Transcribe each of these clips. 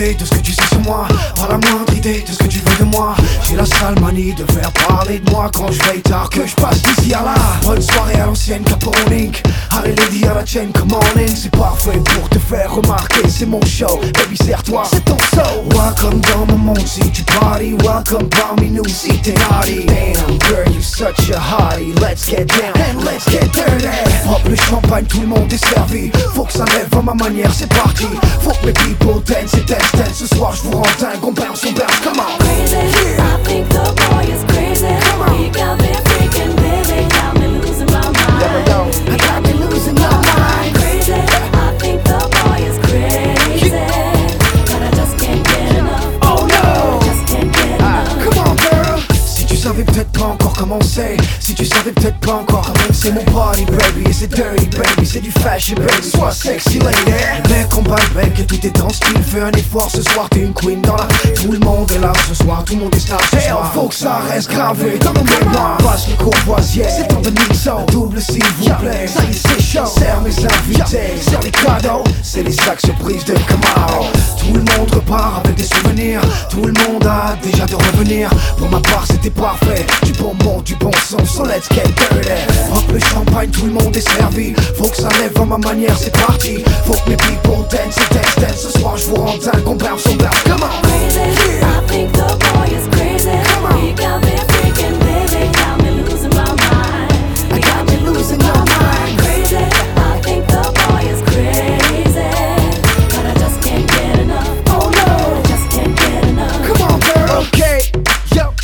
idée de ce que tu sais sur moi, pas la moindre idée de ce que tu veux de moi. J'ai la sale manie de faire parler de moi quand je veille tard, que je passe d'ici à là. Bonne soirée à l'ancienne, Caporonique. Allez lady à la chaîne, come on in. C'est parfait pour te faire remarquer, c'est mon show. Baby serre-toi, c'est ton show. Welcome dans mon monde si tu party. Welcome parmi nous si t'es naughty. Damn girl, you such a hottie. Let's get down and let's get dirty. Hop le champagne, tout le monde est servi. Faut que ça lève à ma manière, c'est parti. Faut que mes people dance et dance, dance. Ce soir je vous rends dingue, on bounce, come on. Crazy, I think the boy is crazy. He got me freaking, baby, got me losing my mind. I got me losing my mind. Crazy, I think the boy is crazy, but I just can't get enough. Oh no, Just can't get enough. come on girl. Si tu savais peut-être pas encore comment c'est, si tu savais peut-être pas encore comment c'est mon party baby. Et c'est dirty baby, c'est du fashion baby. Sois sexy lady. Mais combat le bec et tout est dans style. Fais un effort ce soir, t'es une queen dans la. Tout le monde est là ce soir, tout le monde est star ce soir. Faut que ça reste gravé dans nos mémoires. Passe le courvoisier, c'est temps de mixo. Double s'il vous plaît, ça y est c'est chaud. Serre mes invités, serre les cadeaux. C'est les sacs surprises de Camaro. Tout le monde repart avec des souvenirs. Tout le monde a déjà de revenir. Pour ma part c'était parfait, du bon monde, du bon son. So let's get dirty. Hop le champagne, tout le monde est servi. Faut que ça lève à ma manière, c'est parti. Faut que mes people dance et dance, dance. Ce soir je vous rends dingue, on bounce, come on. Crazy, I think the boy is crazy. He got me freaking, baby, got me losing my mind. I got me losing my mind. Crazy, I think the boy is crazy, but I just can't get enough. Oh no, I just can't get enough. come on girl. Okay, yo,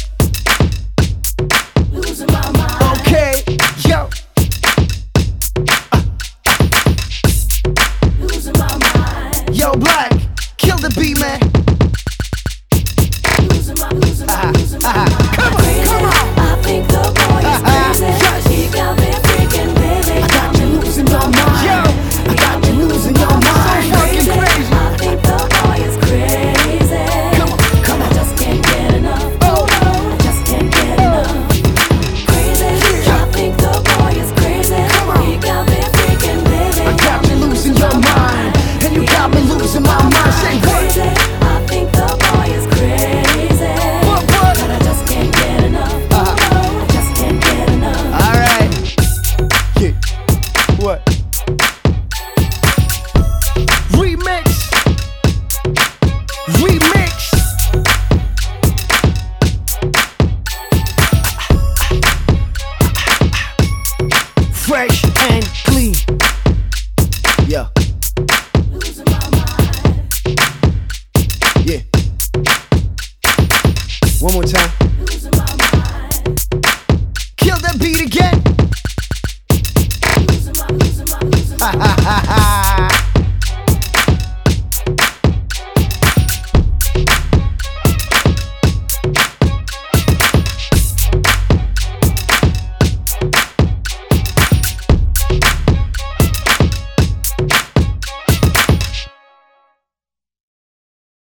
Losing my mind. okay, yo. Losing my mind. Yo Black, kill the beat man. Losing my mind. Come on. I think the boy is crazy. He got me freaking, baby, I got you losing your mind. Yo, I got you losing your mind. Fucking crazy. I think the boy is crazy. Come I on. just can't get enough. Oh no, I just can't get enough. Crazy, I think the boy is crazy. He got me freaking, baby. I got you losing your mind, and you got me losing my mind. Say what? Crazy, I think the boy is crazy. What? But I just can't get enough. I just can't get enough. All right. Yeah. What? Remix. Remix. Fresh and clean. Yeah. Losing my mind. Yeah. One more time.